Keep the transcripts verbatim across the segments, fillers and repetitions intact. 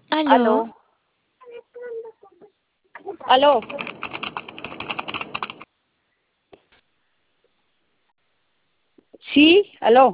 Aló. Aló. Aló. Sí, aló.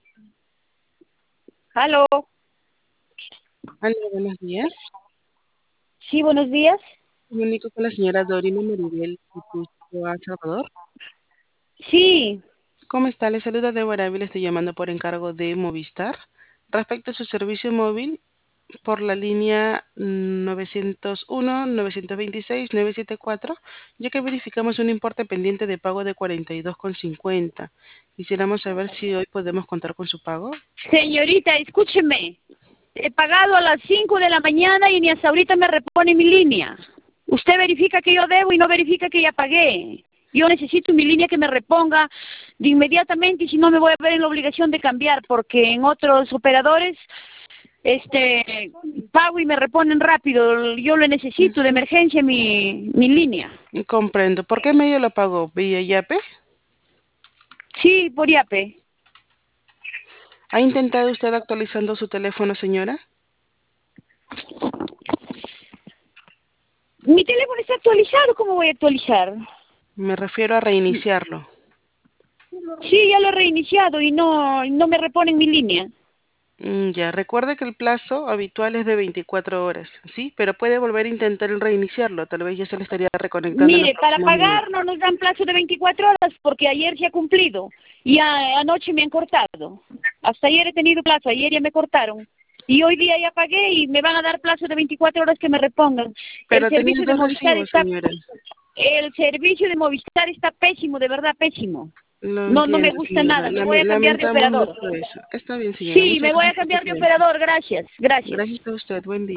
Aló. Hola, buenos días. Sí, buenos días. Comunico con la señora Dorina Maribel Guipúzcoa Salvador. Sí. ¿Cómo está? Le saluda Débora Ávila, estoy llamando por encargo de Movistar respecto a su servicio móvil por la línea nueve cero uno, nueve dos seis, nueve siete cuatro, ya que verificamos un importe pendiente de pago de cuarenta y dos con cincuenta. Quisiéramos saber si hoy podemos contar con su pago. Señorita, escúcheme. He pagado a las cinco de la mañana y ni hasta ahorita me repone mi línea. Usted verifica que yo debo y no verifica que ya pagué. Yo necesito mi línea que me reponga de inmediatamente y si no me voy a ver en la obligación de cambiar porque en otros operadores este pago y me reponen rápido. Yo lo necesito de emergencia mi, mi línea. Comprendo. ¿Por qué medio lo pagó? ¿Vía Yape? Sí, por Yape. ¿Ha intentado usted actualizando su teléfono, señora? Mi teléfono está actualizado, ¿cómo voy a actualizar? Me refiero a reiniciarlo. Sí, ya lo he reiniciado y no, no me reponen mi línea. Mm, ya, recuerde que el plazo habitual es de veinticuatro horas, ¿sí? Pero puede volver a intentar reiniciarlo, tal vez ya se le estaría reconectando en los Mire, para próximos pagar minutos. no nos dan plazo de veinticuatro horas porque ayer se ha cumplido y a- anoche me han cortado. Hasta ayer he tenido plazo, ayer ya me cortaron. Y hoy día ya pagué y me van a dar plazo de veinticuatro horas que me repongan. El Pero tenía servicio de dos Movistar recibos, está, señora. el servicio de Movistar está pésimo, de verdad pésimo. Lo No, no me entiendo, gusta señora. nada, me voy Lame- a cambiar de lamentamos operador. mucho eso. Está bien, señora. Sí, Muchas me voy a gracias por su cambiar de tiempo. operador, gracias, gracias. Gracias a usted. Buen día.